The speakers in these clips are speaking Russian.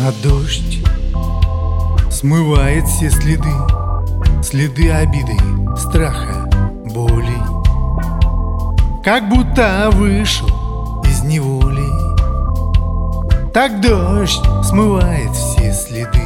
А дождь смывает все следы, следы обиды, страха, боли, как будто вышел из неволи. Так дождь смывает все следы.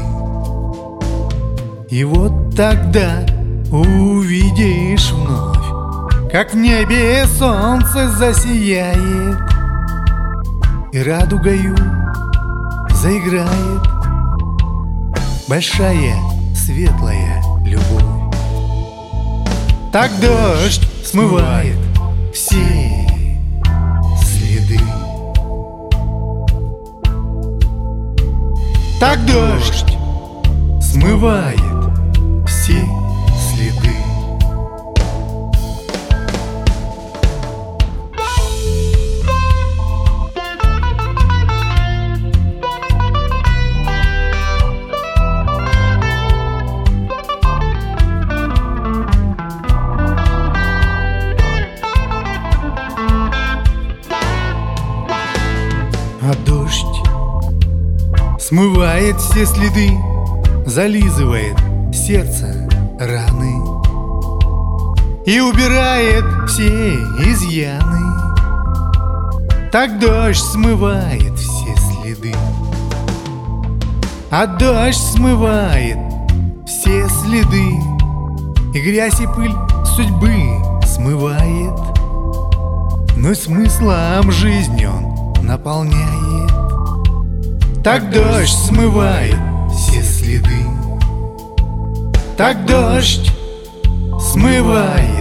И вот тогда увидишь вновь, как в небе солнце засияет, и радугою заиграет большая светлая любовь. Так дождь смывает все следы. Так дождь смывает все следы. А дождь смывает все следы, зализывает сердце раны и убирает все изъяны. Так дождь смывает все следы. А дождь смывает все следы, и грязь и пыль судьбы смывает, но смыслом жизни он наполняет. Так дождь смывает все следы. Так дождь смывает